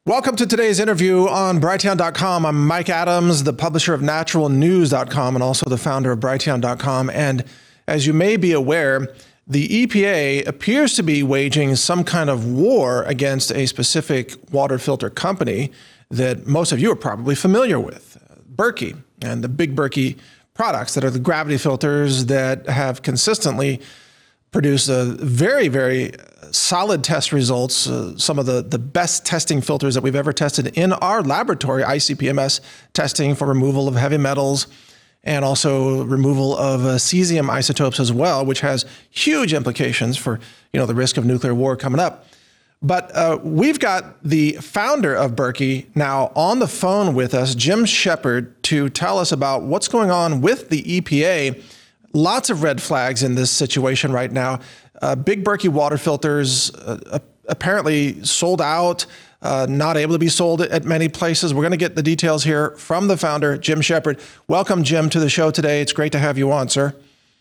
Welcome to today's interview on Brighteon.com. I'm Mike Adams, the publisher of naturalnews.com and also the founder of Brighteon.com. And as you may be aware, the EPA appears to be waging some kind of war against a specific water filter company that most of you are probably familiar with, Berkey, and the Big Berkey products that are the gravity filters that have consistently produced very, very solid test results, some of the best testing filters that we've ever tested in our laboratory, ICP-MS testing for removal of heavy metals and also removal of cesium isotopes as well, which has huge implications for the risk of nuclear war coming up. But we've got the founder of Berkey now on the phone with us, Jim Shepard, to tell us about what's going on with the EPA. Lots of red flags in this situation right now. Big Berkey water filters apparently sold out, not able to be sold at many places. We're going to get the details here from the founder, Jim Shepard. Welcome, Jim, to the show today. It's great to have you on, sir.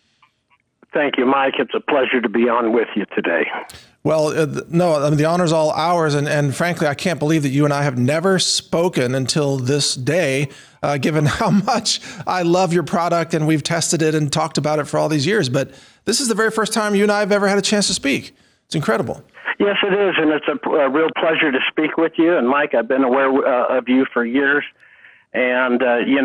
Thank you, Mike. It's a pleasure to be on with you today. Well, the honor's all ours. And frankly, I can't believe that you and I have never spoken until this day, given how much I love your product and we've tested it and talked about it for all these years. But this is the very first time you and I have ever had a chance to speak. It's incredible. Yes, it is. And it's a real pleasure to speak with you. And Mike, I've been aware of you for years. And,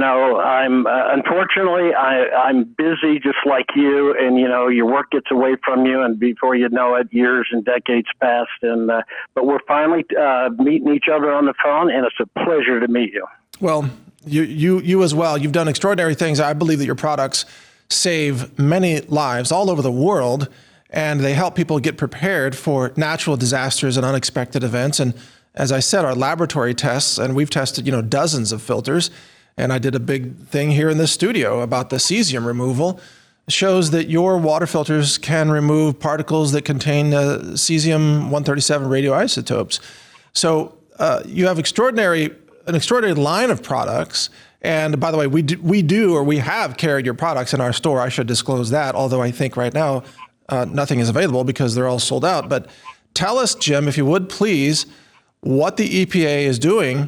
I'm unfortunately, I'm busy just like you, and, your work gets away from you, and before you know it, years and decades pass. And but we're finally meeting each other on the phone, and it's a pleasure to meet you. Well, you as well. You've done extraordinary things. I believe that your products save many lives all over the world, and they help people get prepared for natural disasters and unexpected events. And as I said, our laboratory tests, and we've tested, dozens of filters, and I did a big thing here in this studio about the cesium removal, shows that your water filters can remove particles that contain cesium-137 radioisotopes. So you have an extraordinary line of products. And by the way, we have carried your products in our store. I should disclose that, although I think right now nothing is available because they're all sold out. But tell us, Jim, if you would please, what the EPA is doing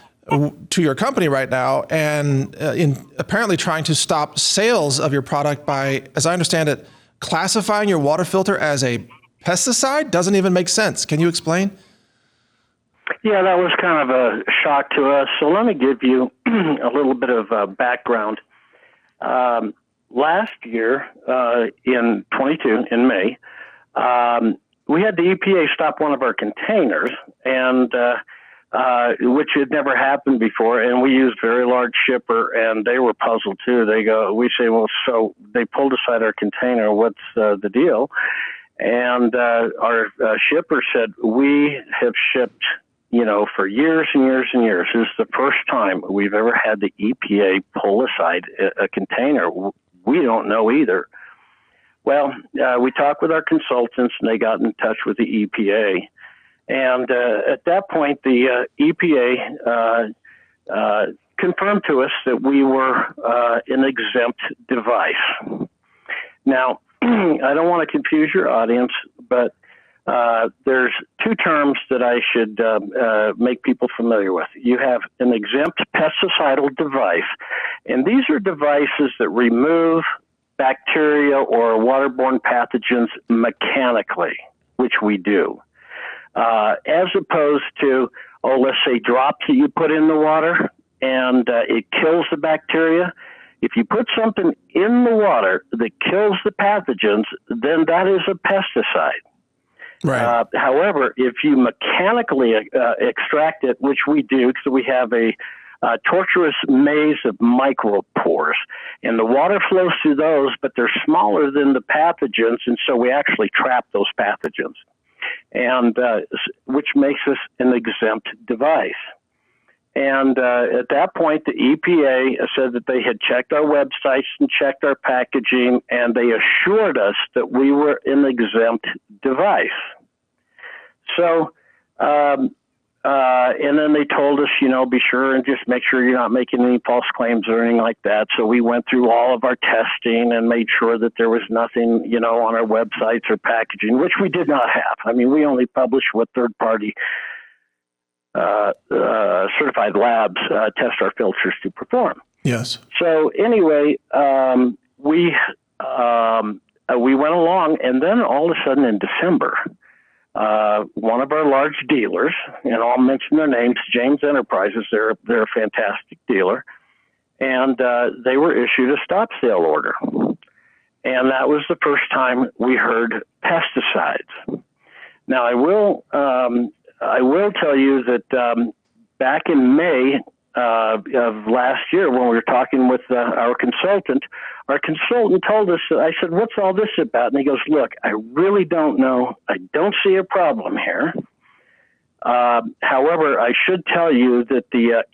to your company right now, and in apparently trying to stop sales of your product by, as I understand it, classifying your water filter as a pesticide. Doesn't even make sense. Can you explain? Yeah, that was kind of a shock to us. So let me give you a little bit of background. Last year, in 22, in May, we had the EPA stop one of our containers, and which had never happened before, and we used very large shipper, and they were puzzled too. We say, well, so they pulled aside our container. What's the deal? And our shipper said, we have shipped, for years and years and years. This is the first time we've ever had the EPA pull aside a container. We don't know either. Well, we talked with our consultants, and they got in touch with the EPA. And at that point, the EPA confirmed to us that we were an exempt device. Now, I don't want to confuse your audience, but there's two terms that I should make people familiar with. You have an exempt pesticidal device, and these are devices that remove bacteria or waterborne pathogens mechanically, which we do, as opposed to, let's say drops that you put in the water and it kills the bacteria. If you put something in the water that kills the pathogens, then that is a pesticide. Right. However, if you mechanically extract it, which we do, because we have a tortuous maze of micropores, and the water flows through those, but they're smaller than the pathogens, and so we actually trap those pathogens, and which makes us an exempt device. And at that point, the EPA said that they had checked our websites and checked our packaging, and they assured us that we were an exempt device. So, and then they told us, be sure and just make sure you're not making any false claims or anything like that. So we went through all of our testing and made sure that there was nothing, on our websites or packaging, which we did not have. I mean, we only publish what third-party, certified labs test our filters to perform. Yes. So anyway, we went along, and then all of a sudden in December, one of our large dealers, and I'll mention their names, James Enterprises, they're a fantastic dealer, and they were issued a stop sale order. And that was the first time we heard pesticides. Now, I will tell you that back in May of last year, when we were talking with our consultant told us, I said, "What's all this about?" And he goes, "Look, I really don't know. I don't see a problem here. However, I should tell you that the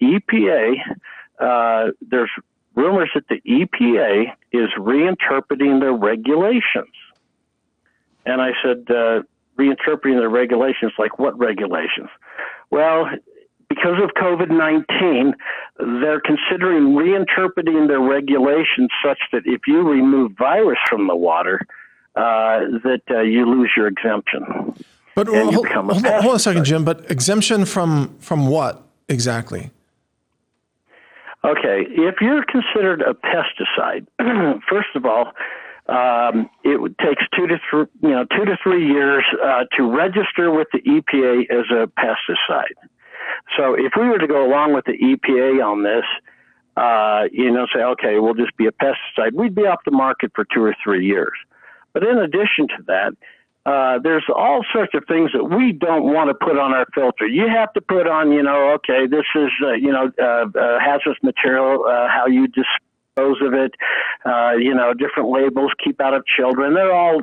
EPA, there's rumors that the EPA is reinterpreting their regulations." And I said, reinterpreting their regulations, like what regulations? Well, because of COVID-19, they're considering reinterpreting their regulations such that if you remove virus from the water, that you lose your exemption. But hold on a second, Jim. But exemption from what exactly? Okay, if you're considered a pesticide, first of all, it takes 2 to 3 years to register with the EPA as a pesticide. So if we were to go along with the EPA on this, say, okay, we'll just be a pesticide, we'd be off the market for 2 or 3 years. But in addition to that, there's all sorts of things that we don't want to put on our filter. You have to put on, okay, this is, hazardous material, how you dispose of it, different labels, keep out of children. They're all,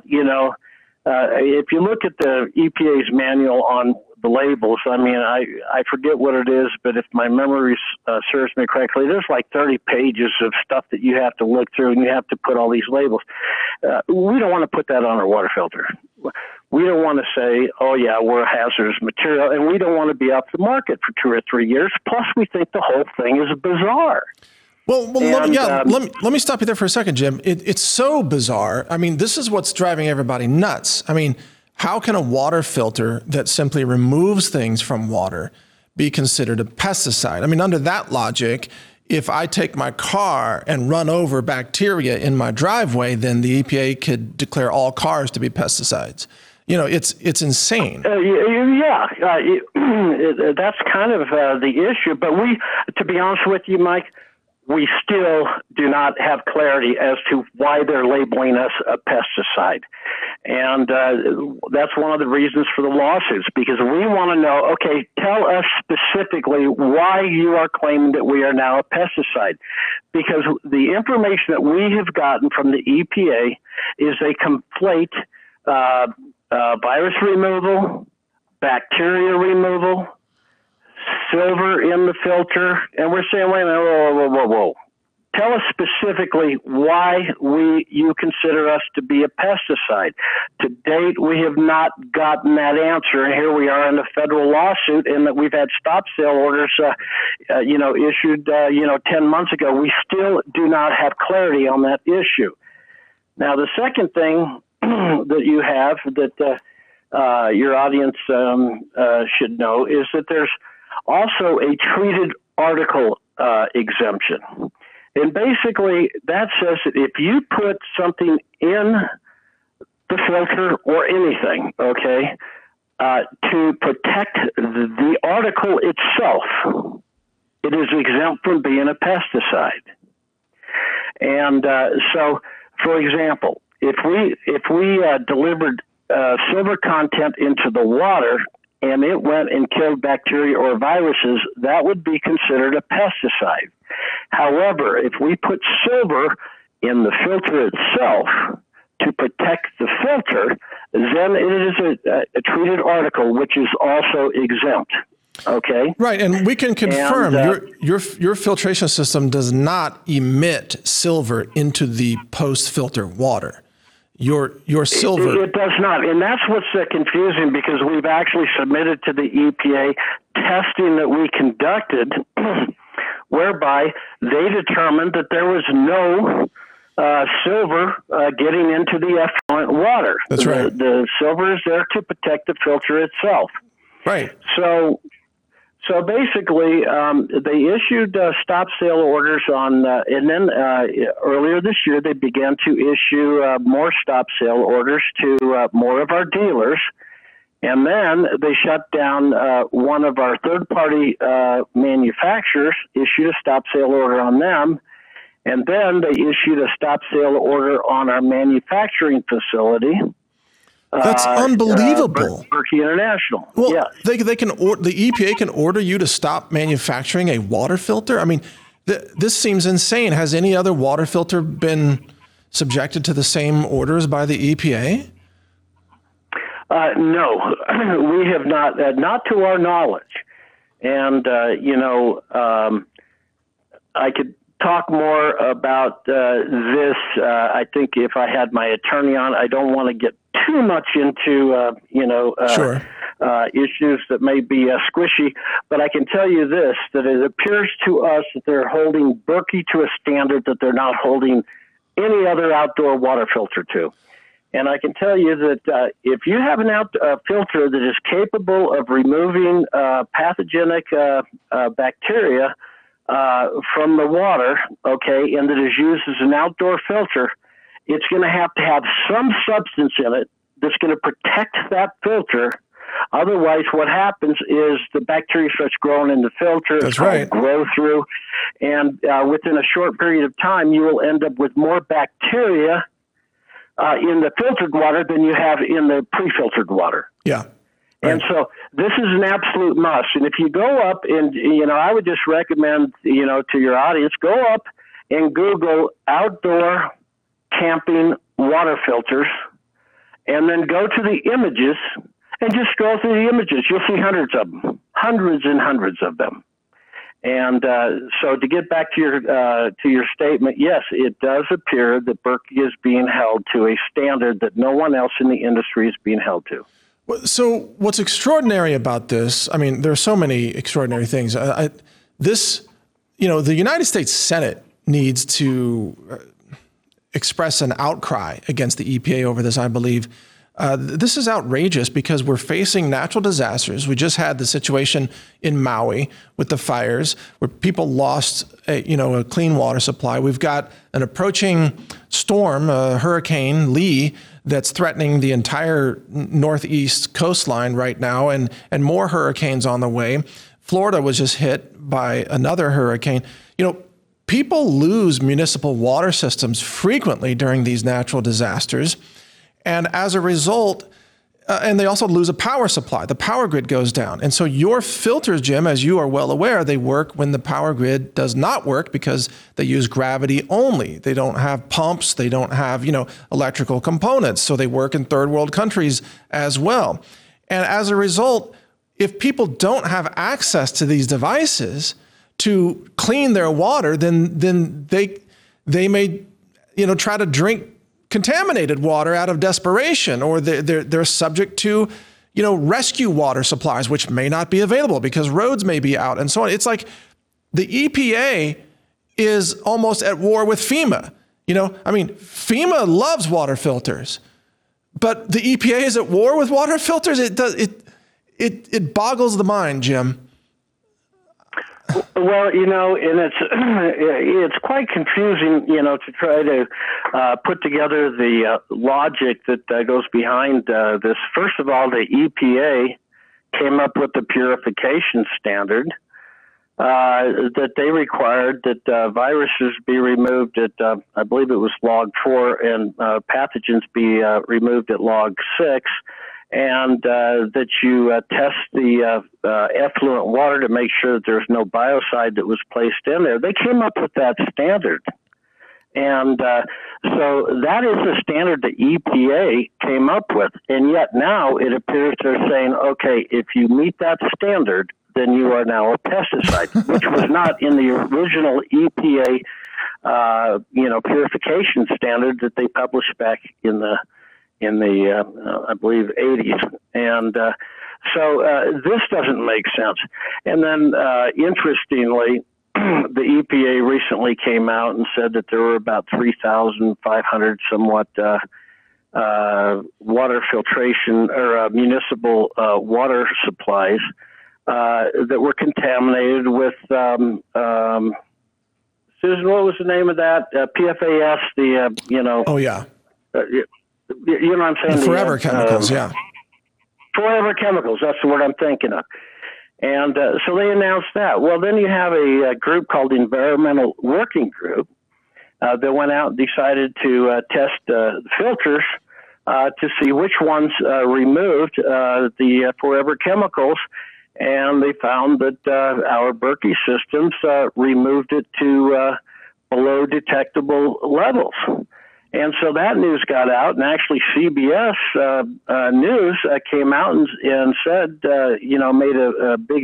if you look at the EPA's manual on the labels, I mean, I forget what it is, but if my memory serves me correctly, there's like 30 pages of stuff that you have to look through, and you have to put all these labels. We don't want to put that on our water filter. We don't want to say, oh, yeah, we're a hazardous material, and we don't want to be off the market for 2 or 3 years. Plus, we think the whole thing is bizarre. Well, let me stop you there for a second, Jim. It's so bizarre. I mean, this is what's driving everybody nuts. I mean, how can a water filter that simply removes things from water be considered a pesticide? I mean, under that logic, if I take my car and run over bacteria in my driveway, then the EPA could declare all cars to be pesticides. It's insane. That's kind of the issue. But to be honest with you, Mike, we still do not have clarity as to why they're labeling us a pesticide. And that's one of the reasons for the lawsuits, because we want to know, okay, tell us specifically why you are claiming that we are now a pesticide. Because the information that we have gotten from the EPA is they conflate virus removal, bacteria removal, silver in the filter, and we're saying, wait a minute, whoa. Tell us specifically why you consider us to be a pesticide. To date, we have not gotten that answer, and here we are in a federal lawsuit, and that we've had stop sale orders, issued, 10 months ago. We still do not have clarity on that issue. Now, the second thing that you have that your audience should know is that there's also a treated article exemption. And basically, that says that if you put something in the filter or anything, okay, to protect the article itself, it is exempt from being a pesticide. And so, for example, if we delivered silver content into the water and it went and killed bacteria or viruses, that would be considered a pesticide. However, if we put silver in the filter itself to protect the filter, then it is a treated article, which is also exempt. Okay. Right, and we can confirm your filtration system does not emit silver into the post-filter water. Your silver. It does not, and that's what's confusing, because we've actually submitted to the EPA testing that we conducted, whereby they determined that there was no silver getting into the effluent water. That's right. The silver is there to protect the filter itself. Right. So So basically, they issued stop sale orders on, and then earlier this year they began to issue more stop sale orders to more of our dealers. And then they shut down one of our third-party manufacturers, issued a stop sale order on them. And then they issued a stop sale order on our manufacturing facility. That's unbelievable. Berkey International. Well, yeah. the EPA can order you to stop manufacturing a water filter. I mean, this seems insane. Has any other water filter been subjected to the same orders by the EPA? No, we have not to our knowledge. And, I could talk more about this. I think if I had my attorney on, I don't want to get too much into, Sure. Issues that may be squishy, but I can tell you this, that it appears to us that they're holding Berkey to a standard that they're not holding any other outdoor water filter to. And I can tell you that if you have a filter that is capable of removing pathogenic bacteria from the water, okay, and that is used as an outdoor filter, it's going to have some substance in it that's going to protect that filter. Otherwise, what happens is the bacteria starts growing in the filter. That's right. Grow through, and within a short period of time, you will end up with more bacteria in the filtered water than you have in the pre-filtered water. Yeah. Right. And so this is an absolute must. And if you go up and, I would just recommend, to your audience, go up and Google outdoor camping water filters and then go to the images and just scroll through the images. You'll see hundreds of them, hundreds and hundreds of them. And so to get back to your statement, yes, it does appear that Berkey is being held to a standard that no one else in the industry is being held to. So what's extraordinary about this, I mean, there are so many extraordinary things. The United States Senate needs to express an outcry against the EPA over this, I believe. This is outrageous because we're facing natural disasters. We just had the situation in Maui with the fires where people lost a clean water supply. We've got an approaching storm, Hurricane Lee, that's threatening the entire northeast coastline right now, and more hurricanes on the way. Florida was just hit by another hurricane. People lose municipal water systems frequently during these natural disasters. And as a result, and they also lose a power supply. The power grid goes down. And so your filters, Jim, as you are well aware, they work when the power grid does not work because they use gravity only. They don't have pumps. They don't have, electrical components. So they work in third world countries as well. And as a result, if people don't have access to these devices to clean their water, then they may, try to drink contaminated water out of desperation, or they're subject to, rescue water supplies, which may not be available because roads may be out and so on. It's like the EPA is almost at war with FEMA. FEMA loves water filters, but the EPA is at war with water filters. It boggles the mind, Jim. Well, and it's quite confusing, to try to put together the logic that goes behind this. First of all, the EPA came up with the purification standard that they required that viruses be removed at, I believe it was log 4, and pathogens be removed at log 6. And that you test the effluent water to make sure that there's no biocide that was placed in there. They came up with that standard. And so that is the standard the EPA came up with. And yet now it appears they're saying, okay, if you meet that standard, then you are now a pesticide, which was not in the original EPA, purification standard that they published back in the I believe, 80s. And so this doesn't make sense. And then, interestingly, the EPA recently came out and said that there were about 3,500 somewhat water filtration or municipal water supplies that were contaminated with, Susan, what was the name of that? PFAS, Oh, yeah. You know what I'm saying? The forever chemicals, yeah. Forever chemicals, that's the word I'm thinking of. And so they announced that. Well, then you have a group called the Environmental Working Group that went out and decided to test filters to see which ones removed the forever chemicals. And they found that our Berkey systems removed it to below detectable levels. And so that news got out, and actually CBS News came out and said, made a big,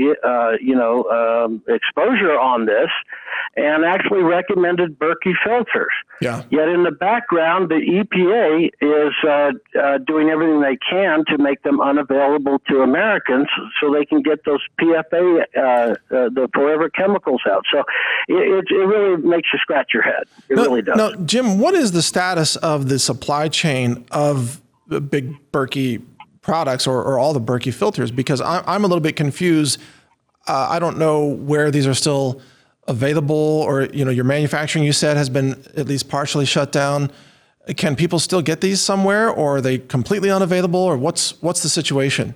exposure on this, and actually recommended Berkey filters. Yeah. Yet in the background, the EPA is doing everything they can to make them unavailable to Americans so they can get those PFA, the forever chemicals out. So it really makes you scratch your head. It really does. Now, Jim, what is the status of the supply chain of the big Berkey products or all the Berkey filters? Because I'm a little bit confused. I don't know where these are still available, or, your manufacturing, you said, has been at least partially shut down. Can people still get these somewhere, or are they completely unavailable, or what's the situation?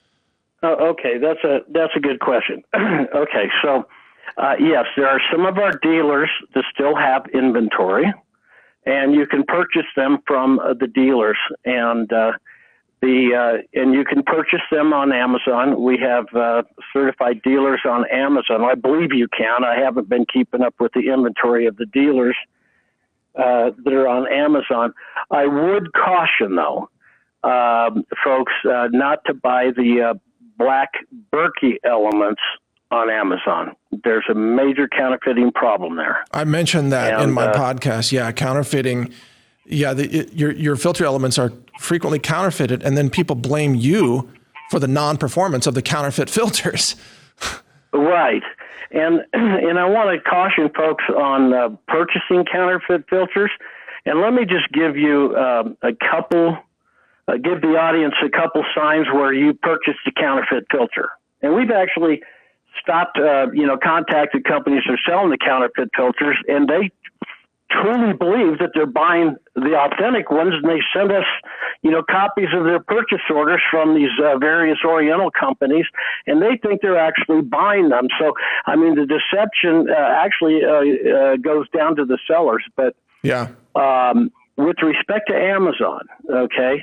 Okay, that's a good question. Okay, so yes, there are some of our dealers that still have inventory, and you can purchase them from the dealers, and you can purchase them on Amazon. We have certified dealers on Amazon. I believe you can. I haven't been keeping up with the inventory of the dealers that are on Amazon. I would caution, though, folks, not to buy the black Berkey elements on Amazon. There's a major counterfeiting problem there. I mentioned that in my podcast. Yeah, counterfeiting. Yeah, your filter elements are frequently counterfeited, and then people blame you for the non-performance of the counterfeit filters. Right. And I want to caution folks on purchasing counterfeit filters. And let me just give you give the audience a couple signs where you purchased a counterfeit filter. And we've actually stopped, contacted companies that are selling the counterfeit filters, and they truly believe that they're buying the authentic ones, and they send us, copies of their purchase orders from these various Oriental companies, and they think they're actually buying them. So, the deception actually goes down to the sellers. But yeah, with respect to Amazon, okay,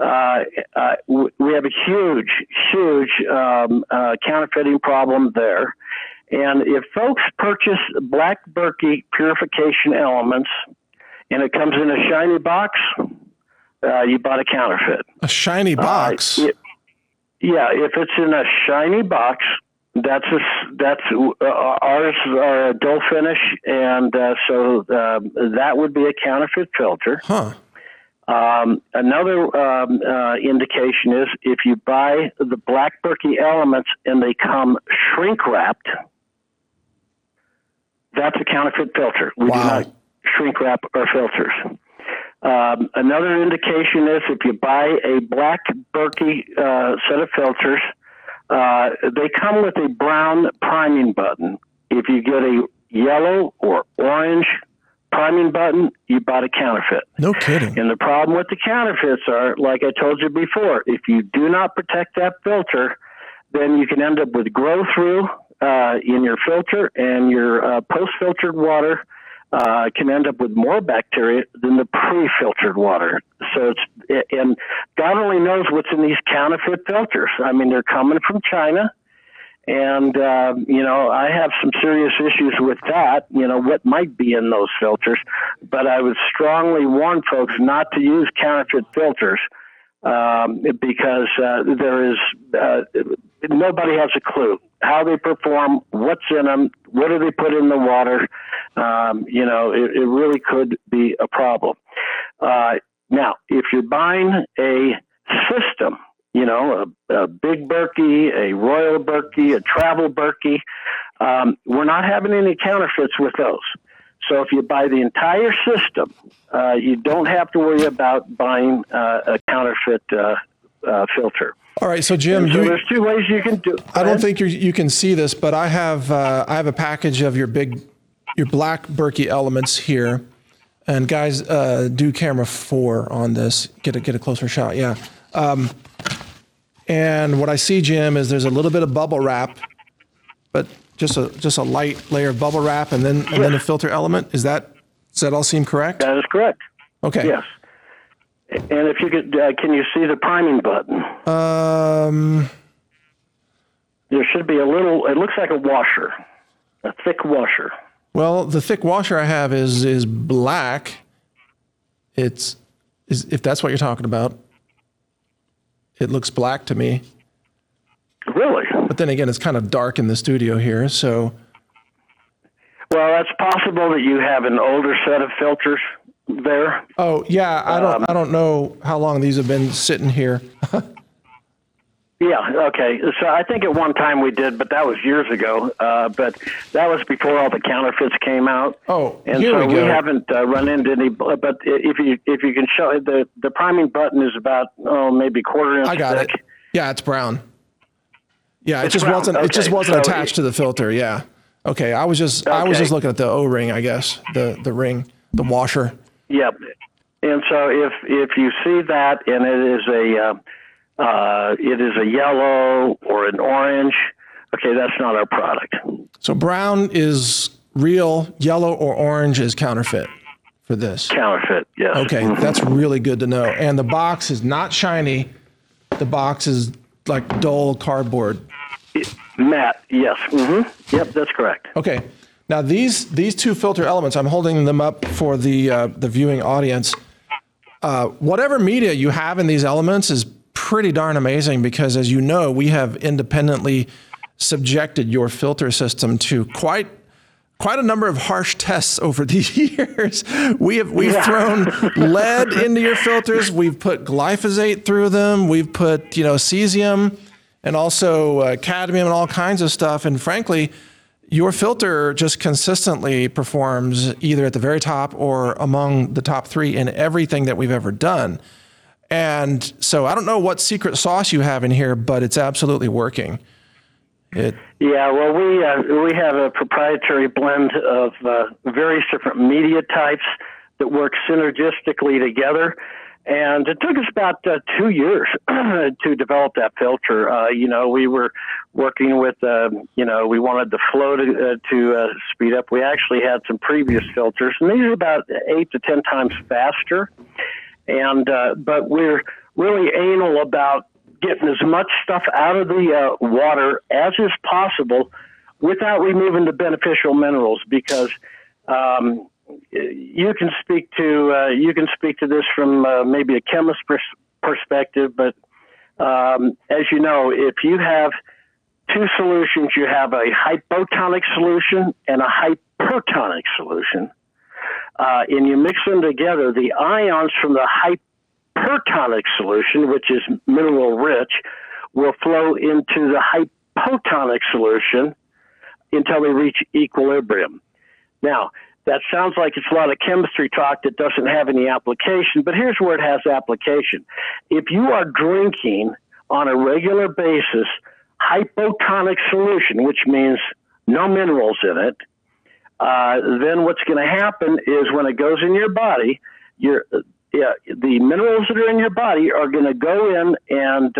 we have a huge counterfeiting problem there. And if folks purchase black Berkey purification elements and it comes in a shiny box, you bought a counterfeit. A shiny box? If it's in a shiny box, that's ours are a dull finish, and so that would be a counterfeit filter. Huh. Another indication is if you buy the black Berkey elements and they come shrink wrapped, that's a counterfeit filter. We do not shrink wrap our filters. Another indication is if you buy a black Berkey set of filters, they come with a brown priming button. If you get a yellow or orange priming button, you bought a counterfeit. No kidding. And the problem with the counterfeits are, like I told you before, if you do not protect that filter, then you can end up with grow through in your filter, and your post-filtered water can end up with more bacteria than the pre-filtered water. So and God only knows what's in these counterfeit filters. They're coming from China, and I have some serious issues with that. What might be in those filters, but I would strongly warn folks not to use counterfeit filters because there is nobody has a clue how they perform, what's in them, what do they put in the water. It really could be a problem. Now, if you're buying a system, a big Berkey, a Royal Berkey, a Travel Berkey, we're not having any counterfeits with those. So if you buy the entire system, you don't have to worry about buying a counterfeit filter. All right, so Jim, So there's two ways you can do it. I don't think you can see this, but I have a package of your black Berkey elements here, and guys, do camera 4 on this. Get a closer shot, yeah. And what I see, Jim, is there's a little bit of bubble wrap, but just a light layer of bubble wrap, and then a filter element. Does that all seem correct? That is correct. Okay. Yes. And if you could, can you see the priming button? There should be a little. It looks like a washer, a thick washer. Well, the thick washer I have is black. If that's what you're talking about. It looks black to me. Really? But then again, it's kind of dark in the studio here, so. Well, that's possible that you have an older set of filters there. Oh yeah, I don't know how long these have been sitting here. Yeah, okay. So I think at one time we did, but that was years ago. But that was before all the counterfeits came out. Oh, and here so we go. We haven't run into any. But if you can show the priming button is about maybe quarter inch. I got thick. it. Yeah, it's brown. Yeah, It's brown. it just Okay. wasn't So attached to the filter. Yeah. Okay, I was just looking at the O-ring, I guess, the ring, the washer. Yep. And so if you see that and it is a yellow or an orange, okay, that's not our product. So brown is real, yellow or orange is counterfeit for this. Counterfeit, yes. Okay, that's really good to know. And the box is not shiny. The box is like dull cardboard. Matte, yes. Mm-hmm. Yep, that's correct. Okay. Now these two filter elements, I'm holding them up for the viewing audience. Whatever media you have in these elements is pretty darn amazing because, as you know, we have independently subjected your filter system to quite a number of harsh tests over the years. We've thrown lead into your filters. We've put glyphosate through them. We've put cesium and also cadmium and all kinds of stuff. And frankly, your filter just consistently performs either at the very top or among the top 3 in everything that we've ever done. And so I don't know what secret sauce you have in here, but it's absolutely working. Yeah, well, we have a proprietary blend of various different media types that work synergistically together. And it took us about 2 years to develop that filter. We were working with, we wanted the flow to speed up. We actually had some previous filters, and these are about 8 to 10 times faster. And but we're really anal about getting as much stuff out of the water as is possible without removing the beneficial minerals, because you can speak to this from maybe a chemist perspective, but as you know, if you have two solutions, you have a hypotonic solution and a hypertonic solution, and you mix them together, the ions from the hypertonic solution, which is mineral rich, will flow into the hypotonic solution until they reach equilibrium. Now, that sounds like it's a lot of chemistry talk that doesn't have any application, but here's where it has application. If you are drinking on a regular basis hypotonic solution, which means no minerals in it, then what's going to happen is when it goes in your body, the minerals that are in your body are going to go in and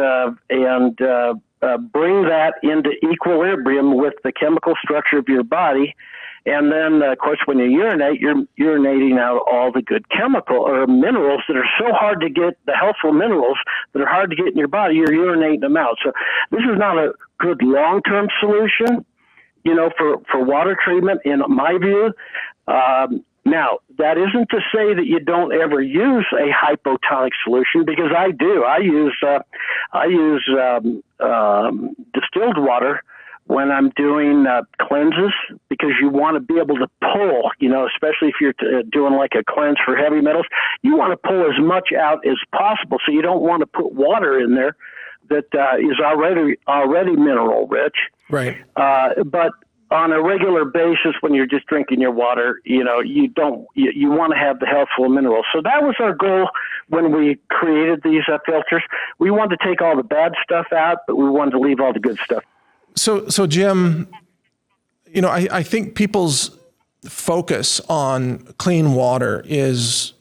bring that into equilibrium with the chemical structure of your body. And then, of course, when you urinate, you're urinating out all the good chemical or minerals that are so hard to get, the healthful minerals that are hard to get in your body, you're urinating them out. So this is not a good long-term solution, for water treatment, in my view. Now, that isn't to say that you don't ever use a hypotonic solution, because I do. I use distilled water when I'm doing cleanses, because you want to be able to pull, especially if you're doing like a cleanse for heavy metals, you want to pull as much out as possible. So you don't want to put water in there that is already mineral rich. Right. But on a regular basis, when you're just drinking your water, you want to have the healthful minerals. So that was our goal when we created these filters. We wanted to take all the bad stuff out, but we wanted to leave all the good stuff. So Jim, I think people's focus on clean water is,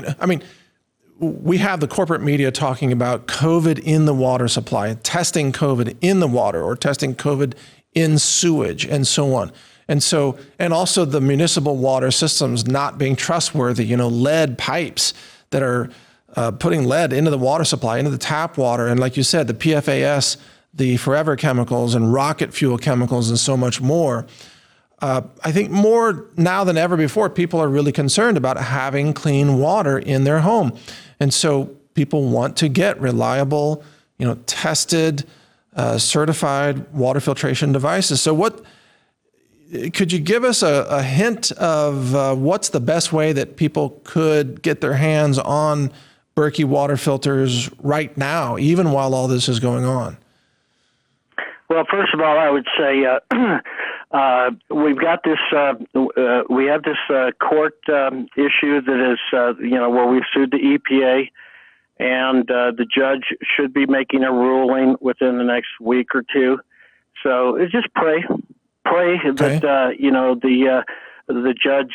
we have the corporate media talking about COVID in the water supply, testing COVID in the water or testing COVID in sewage and so on. And also the municipal water systems not being trustworthy, lead pipes that are putting lead into the water supply, into the tap water. And like you said, the PFAS, the forever chemicals and rocket fuel chemicals and so much more. I think more now than ever before, people are really concerned about having clean water in their home. And so people want to get reliable, tested, certified water filtration devices. So could you give us a hint of what's the best way that people could get their hands on Berkey water filters right now, even while all this is going on? Well, first of all, I would say we've got this. We have this court issue that is, where we've sued the EPA, and the judge should be making a ruling within the next week or two. So just pray that the judge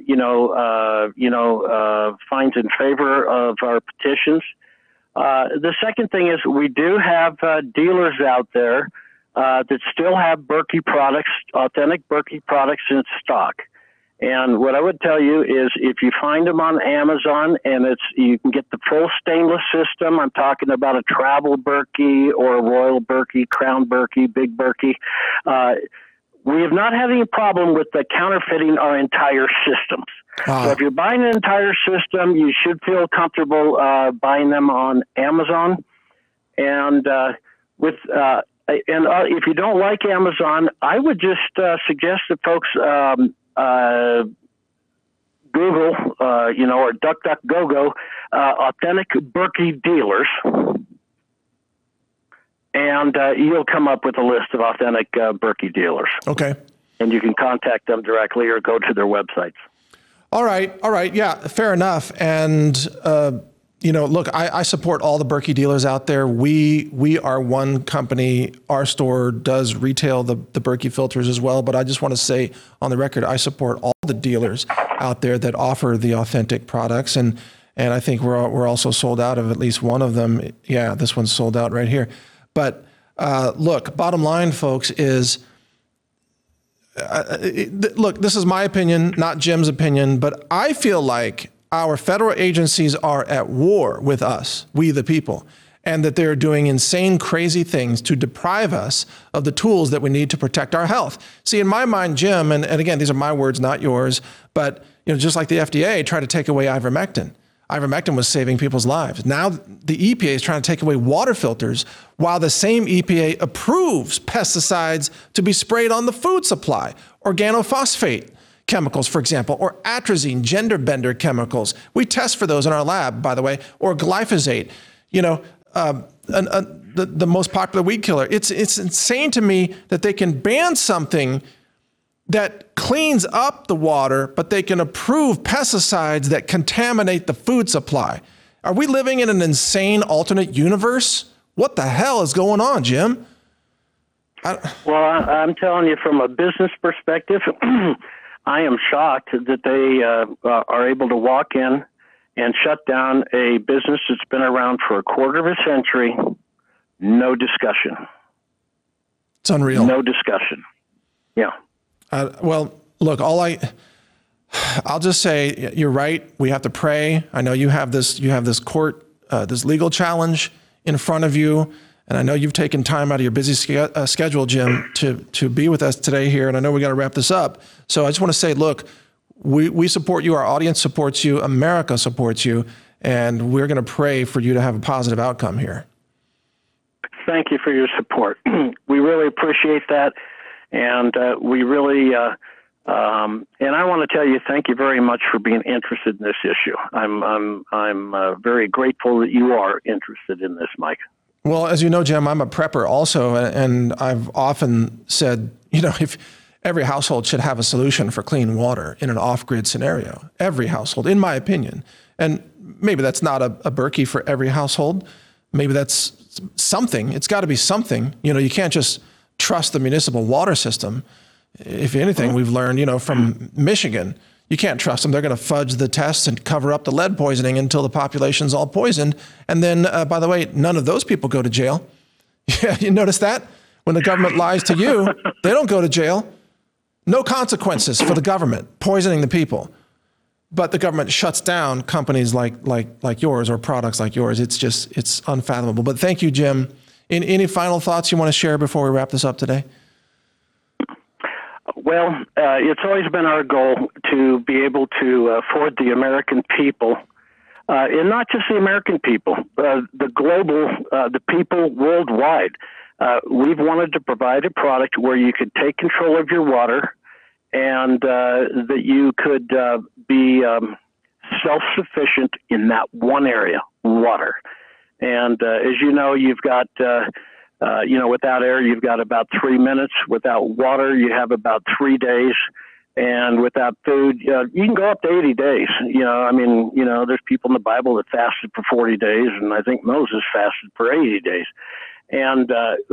finds in favor of our petitions. The second thing is we do have dealers out there that still have Berkey products, authentic Berkey products in stock. And what I would tell you is if you find them on Amazon and you can get the full stainless system, I'm talking about a Travel Berkey or a Royal Berkey, Crown Berkey, Big Berkey. We have not had any problem with the counterfeiting our entire systems. So if you're buying an entire system, you should feel comfortable buying them on Amazon. And if you don't like Amazon, I would just suggest that folks Google, or DuckDuckGo, authentic Berkey dealers, and you'll come up with a list of authentic Berkey dealers. Okay. And you can contact them directly or go to their websites. All right. Yeah, fair enough. And look, I support all the Berkey dealers out there. We are one company. Our store does retail the Berkey filters as well. But I just want to say on the record, I support all the dealers out there that offer the authentic products. And I think we're also sold out of at least one of them. Yeah, this one's sold out right here. But look, bottom line, folks, is look, this is my opinion, not Jim's opinion, but I feel like our federal agencies are at war with us, we the people, and that they're doing insane, crazy things to deprive us of the tools that we need to protect our health. See, in my mind, Jim, and again, these are my words, not yours, but just like the FDA tried to take away ivermectin. Ivermectin was saving people's lives. Now the EPA is trying to take away water filters while the same EPA approves pesticides to be sprayed on the food supply, organophosphate chemicals, for example, or atrazine, gender bender chemicals. We test for those in our lab, by the way, or glyphosate, the most popular weed killer. It's insane to me that they can ban something that cleans up the water, but they can approve pesticides that contaminate the food supply. Are we living in an insane alternate universe? What the hell is going on, Jim? Well, I'm telling you from a business perspective, I am shocked that they are able to walk in and shut down a business that's been around for a quarter of a century. No discussion. It's unreal. No discussion. Yeah. Well, look, I'll just say you're right. We have to pray. I know you have this court, this legal challenge in front of you. And I know you've taken time out of your busy schedule, Jim, to be with us today here. And I know we got to wrap this up. So I just want to say, look, we support you. Our audience supports you. America supports you. And we're going to pray for you to have a positive outcome here. Thank you for your support. We really appreciate that. And we really, and I want to tell you, thank you very much for being interested in this issue. I'm very grateful that you are interested in this, Mike. Well, as you know, Jim, I'm a prepper also, and I've often said, every household should have a solution for clean water in an off-grid scenario. Every household, in my opinion. And maybe that's not a Berkey for every household. Maybe that's something. It's got to be something. You can't just trust the municipal water system. If anything, we've learned, from Michigan, you can't trust them. They're going to fudge the tests and cover up the lead poisoning until the population's all poisoned. And then, by the way, none of those people go to jail. Yeah, you notice that? When the government lies to you, they don't go to jail. No consequences for the government poisoning the people. But the government shuts down companies like yours or products like yours. It's unfathomable. But thank you, Jim. Any final thoughts you want to share before we wrap this up today? Well, it's always been our goal to be able to afford the American people, and not just the American people, the global, the people worldwide. We've wanted to provide a product where you could take control of your water and that you could be self-sufficient in that one area, water. And as you know, you've got, without air, you've got about 3 minutes. Without water, you have about 3 days. And without food, you can go up to 80 days. There's people in the Bible that fasted for 40 days, and I think Moses fasted for 80 days. And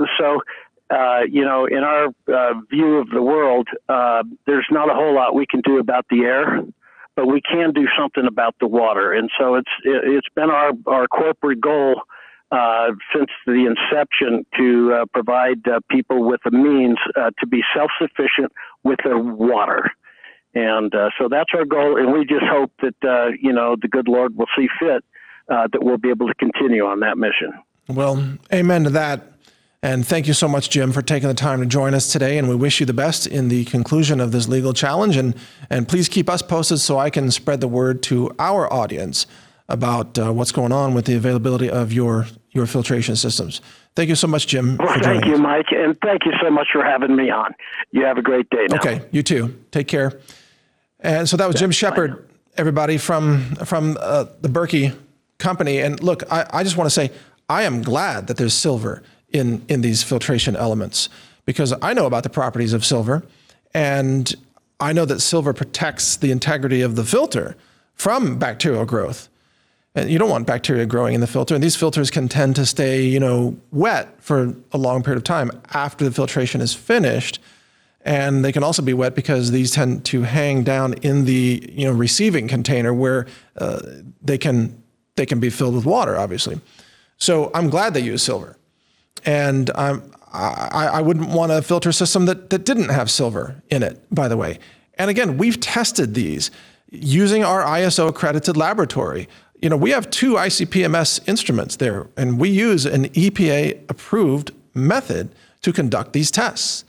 in our view of the world, there's not a whole lot we can do about the air, but we can do something about the water. And so it's been our corporate goal since the inception to provide people with the means to be self-sufficient with their water. And so that's our goal, and we just hope that, the good Lord will see fit that we'll be able to continue on that mission. Well, amen to that. And thank you so much, Jim, for taking the time to join us today. And we wish you the best in the conclusion of this legal challenge. And please keep us posted so I can spread the word to our audience about what's going on with the availability of your filtration systems. Thank you so much, Jim. Well, thank you, Mike. And thank you so much for having me on. You have a great day now. Okay, you too. Take care. And so that was Jim Shepard, everybody, from the Berkey company. And look, I just want to say, I am glad that there's silver in these filtration elements, because I know about the properties of silver, and I know that silver protects the integrity of the filter from bacterial growth. And you don't want bacteria growing in the filter, and these filters can tend to stay, wet for a long period of time after the filtration is finished. And they can also be wet because these tend to hang down in the receiving container where they can be filled with water, obviously. So I'm glad they use silver. And I wouldn't want a filter system that didn't have silver in it, by the way. And again, we've tested these using our ISO accredited laboratory. We have 2 ICP-MS instruments there, and we use an EPA approved method to conduct these tests.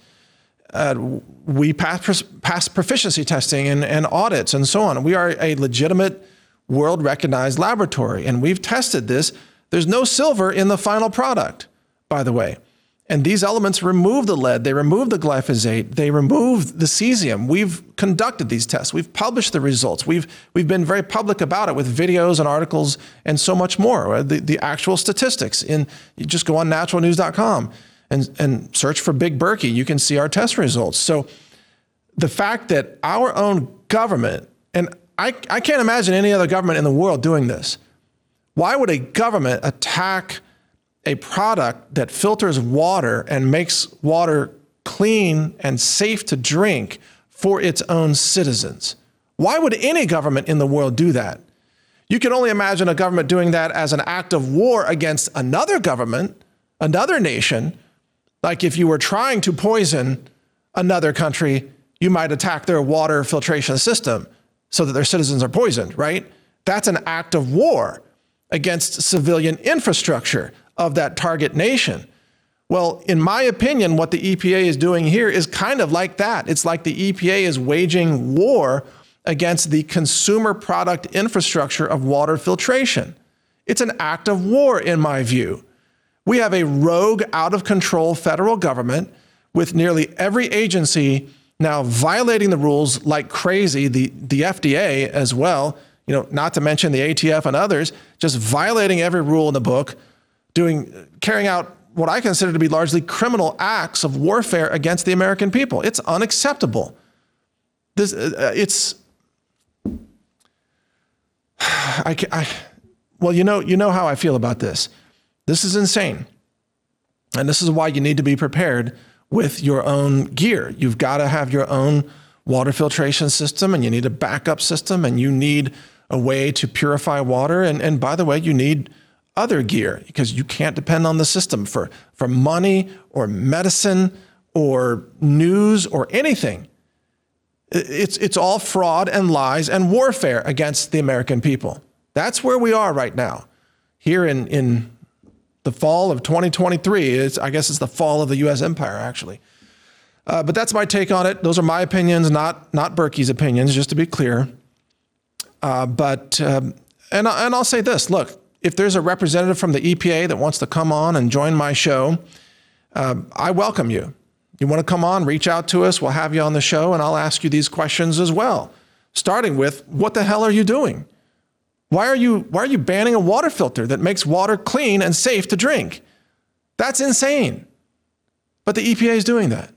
We pass proficiency testing and audits and so on. We are a legitimate world recognized laboratory, and we've tested this. There's no silver in the final product, by the way. And these elements remove the lead, they remove the glyphosate, they remove the cesium. We've conducted these tests. We've published the results. We've been very public about it with videos and articles and so much more. The actual statistics. You just go on naturalnews.com and search for Big Berkey. You can see our test results. So the fact that our own government, and I can't imagine any other government in the world doing this. Why would a government attack a product that filters water and makes water clean and safe to drink for its own citizens? Why would any government in the world do that? You can only imagine a government doing that as an act of war against another government, another nation. Like if you were trying to poison another country, you might attack their water filtration system so that their citizens are poisoned, right? That's an act of war against civilian infrastructure of that target nation. Well, in my opinion, what the EPA is doing here is kind of like that. It's like the EPA is waging war against the consumer product infrastructure of water filtration. It's an act of war, in my view. We have a rogue, out of control federal government with nearly every agency now violating the rules like crazy, the FDA as well, not to mention the ATF and others, just violating every rule in the book, carrying out what I consider to be largely criminal acts of warfare against the American people. It's unacceptable. Well, you know how I feel about this. This is insane. And this is why you need to be prepared with your own gear. You've got to have your own water filtration system, and you need a backup system, and you need a way to purify water. And by the way, you need other gear, because you can't depend on the system for money or medicine or news or anything. It's all fraud and lies and warfare against the American people. That's where we are right now. Here in the fall of 2023, I guess it's the fall of the U.S. empire, actually. But that's my take on it. Those are my opinions, not Berkey's opinions, just to be clear. And I'll say this, look, if there's a representative from the EPA that wants to come on and join my show, I welcome you. You want to come on, reach out to us. We'll have you on the show, and I'll ask you these questions as well. Starting with, what the hell are you doing? Why are you banning a water filter that makes water clean and safe to drink? That's insane. But the EPA is doing that.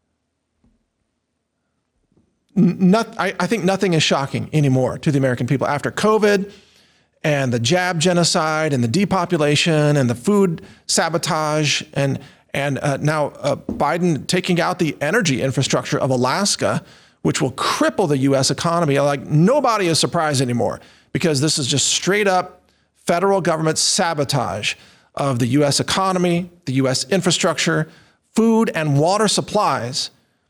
I think nothing is shocking anymore to the American people after COVID and the jab genocide and the depopulation and the food sabotage and now Biden taking out the energy infrastructure of Alaska, which will cripple the U.S. economy. Like, nobody is surprised anymore, because this is just straight up federal government sabotage of the U.S. economy, the U.S. infrastructure, food and water supplies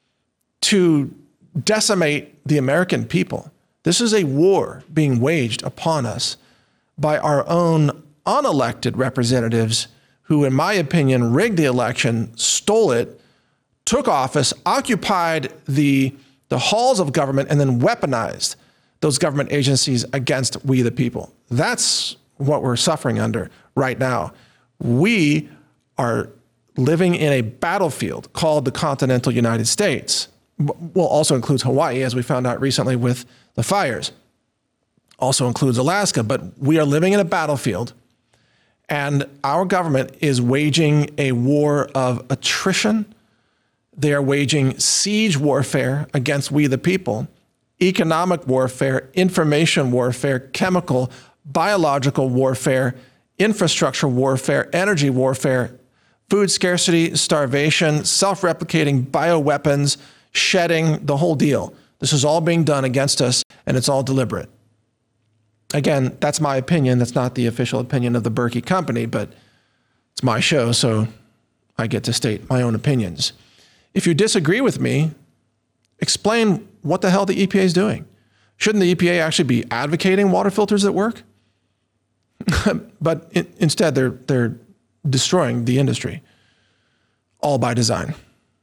to decimate the American people. This is a war being waged upon us by our own unelected representatives who, in my opinion, rigged the election, stole it, took office, occupied the halls of government, and then weaponized those government agencies against we the people. That's what we're suffering under right now. We are living in a battlefield called the continental United States. Well, also includes Hawaii, as we found out recently with the fires. Also includes Alaska, but we are living in a battlefield, and our government is waging a war of attrition. They are waging siege warfare against we the people, economic warfare, information warfare, chemical, biological warfare, infrastructure warfare, energy warfare, food scarcity, starvation, self-replicating bioweapons, shedding, the whole deal. This is all being done against us, and it's all deliberate. Again, that's my opinion. That's not the official opinion of the Berkey Company, but it's my show, so I get to state my own opinions. If you disagree with me, explain what the hell the EPA is doing. Shouldn't the EPA actually be advocating water filters that work? But instead, they're destroying the industry, all by design.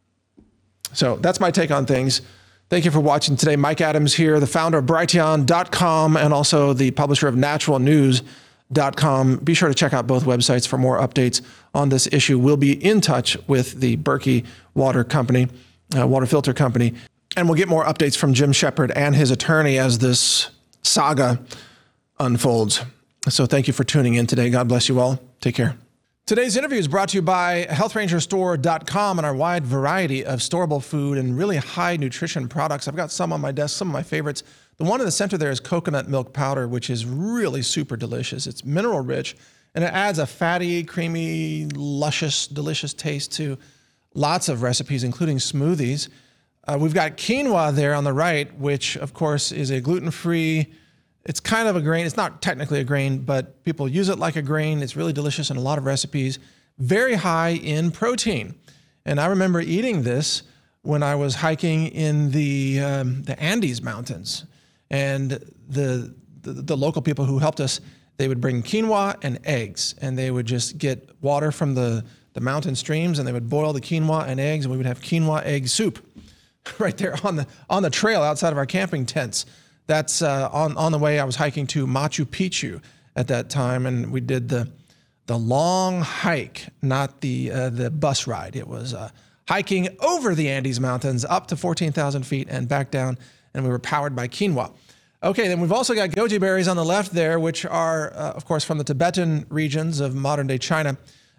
So that's my take on things. Thank you for watching today. Mike Adams here, the founder of Brighteon.com and also the publisher of naturalnews.com. Be sure to check out both websites for more updates on this issue. We'll be in touch with the Berkey Water Company, water filter company, and we'll get more updates from Jim Shepard and his attorney as this saga unfolds. So thank you for tuning in today. God bless you all. Take care. Today's interview is brought to you by HealthRangerStore.com and our wide variety of storable food and really high nutrition products. I've got some on my desk, some of my favorites. The one in the center there is coconut milk powder, which is really super delicious. It's mineral rich, and it adds a fatty, creamy, luscious, delicious taste to lots of recipes, including smoothies. We've got quinoa there on the right, which of course is a gluten-free. It's kind of a grain. It's not technically a grain, but people use it like a grain. It's really delicious in a lot of recipes. Very high in protein. And I remember eating this when I was hiking in the Andes Mountains. And the local people who helped us, they would bring quinoa and eggs. And they would just get water from the mountain streams, and they would boil the quinoa and eggs, and we would have quinoa egg soup right there on the trail outside of our camping tents. That's on the way. I was hiking to Machu Picchu at that time, and we did the long hike, not the bus ride. It was hiking over the Andes Mountains up to 14,000 feet and back down, and we were powered by quinoa. Okay, then we've also got goji berries on the left there, which are, of course, from the Tibetan regions of modern-day China.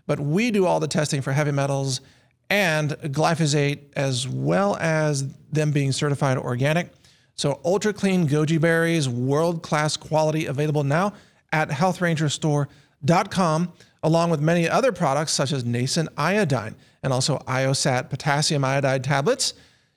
but we do all the testing for heavy metals and glyphosate, as well as them being certified organic. So ultra clean goji berries, world-class quality, available now at healthrangerstore.com, along with many other products such as Nascent Iodine and also IOSAT potassium iodide tablets.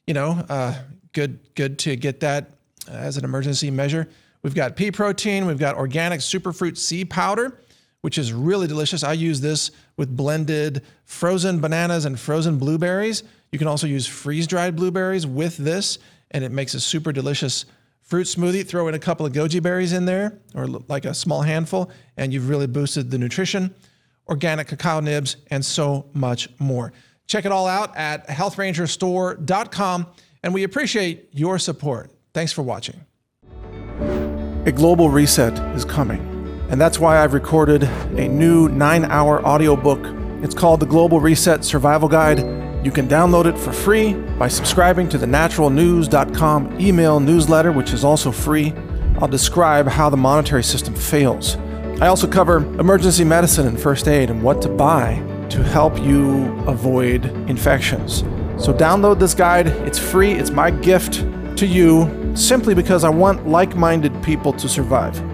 Good to get that as an emergency measure. We've got pea protein. We've got organic superfruit seed powder, which is really delicious. I use this with blended frozen bananas and frozen blueberries. You can also use freeze-dried blueberries with this, and it makes a super delicious fruit smoothie. Throw in a couple of goji berries in there, or like a small handful, and you've really boosted the nutrition. Organic cacao nibs, and so much more. Check it all out at healthrangerstore.com, and we appreciate your support. Thanks for watching. A global reset is coming, and that's why I've recorded a new 9-hour audiobook. It's called The Global Reset Survival Guide. You can download it for free by subscribing to the naturalnews.com email newsletter, which is also free. I'll describe how the monetary system fails. I also cover emergency medicine and first aid and what to buy to help you avoid infections. So download this guide. It's free. It's my gift to you, simply because I want like-minded people to survive.